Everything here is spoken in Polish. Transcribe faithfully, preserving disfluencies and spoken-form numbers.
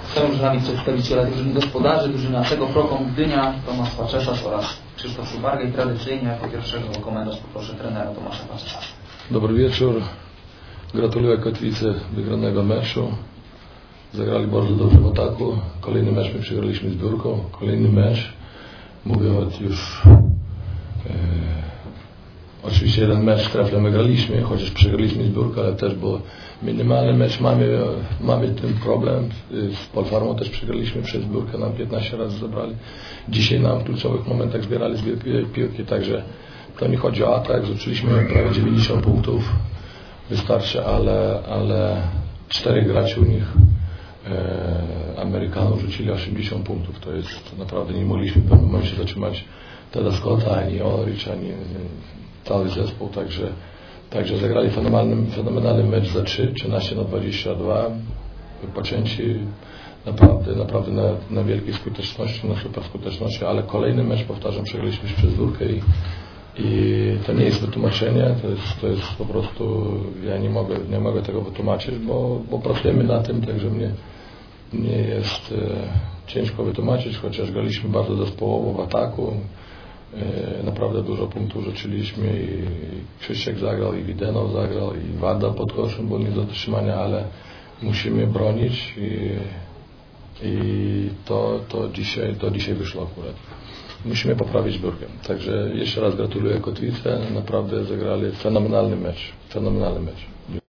Są już z nami przedstawiciele drużyny gospodarzy, drużyna Tego Prokom Gdynia, Tomasz Paczesarz oraz Krzysztof Szubarga i tradycyjnie jako pierwszego komentarz poproszę trenera Tomasza Paczesarza. Dobry wieczór. Gratuluję Kotwicy wygranego meczu. Zagrali bardzo dobrze w ataku. Kolejny mecz my przegraliśmy z Biórką. Kolejny mecz. Mówię od już... E, oczywiście jeden mecz trafle my graliśmy, chociaż przegraliśmy z Biórką, ale też był minimalny mecz. Mamy, mamy ten problem. Z Polfarmą też przegraliśmy przez Biórkę. Nam piętnaście razy zabrali. Dzisiaj nam w kluczowych momentach zbierali z piłki, także to nie chodzi o atak. Zrzuciliśmy prawie dziewięćdziesiąt punktów. Wystarczy, ale, ale czterech graczy u nich e, Amerykanów rzucili osiemdziesiąt punktów. To jest to naprawdę nie mogliśmy w pewnym momencie zatrzymać Teda Scotta, ani Olrich, ani cały zespół. Także, także zagrali fenomenalny, fenomenalny mecz za trzy, trzynaście na dwadzieścia dwa. Wypoczęci naprawdę, naprawdę na, na wielkiej skuteczności, na super skuteczności, ale kolejny mecz, powtarzam, przegraliśmy przez Biórkę i I to nie jest wytłumaczenie, to jest, to jest po prostu, ja nie mogę, nie mogę tego wytłumaczyć, bo, bo pracujemy na tym, także mnie nie jest e, ciężko wytłumaczyć, chociaż graliśmy bardzo zespołowo w ataku, e, naprawdę dużo punktów rzuciliśmy i Krzysiek zagrał, i Widenow zagrał, i Wada pod koszem był nie do zatrzymania, ale musimy bronić i, i to, to, dzisiaj, to dzisiaj wyszło akurat. Musimy poprawić Biórkę. Także jeszcze raz gratuluję Kotwicy. Naprawdę zagrali fenomenalny mecz. Fenomenalny mecz.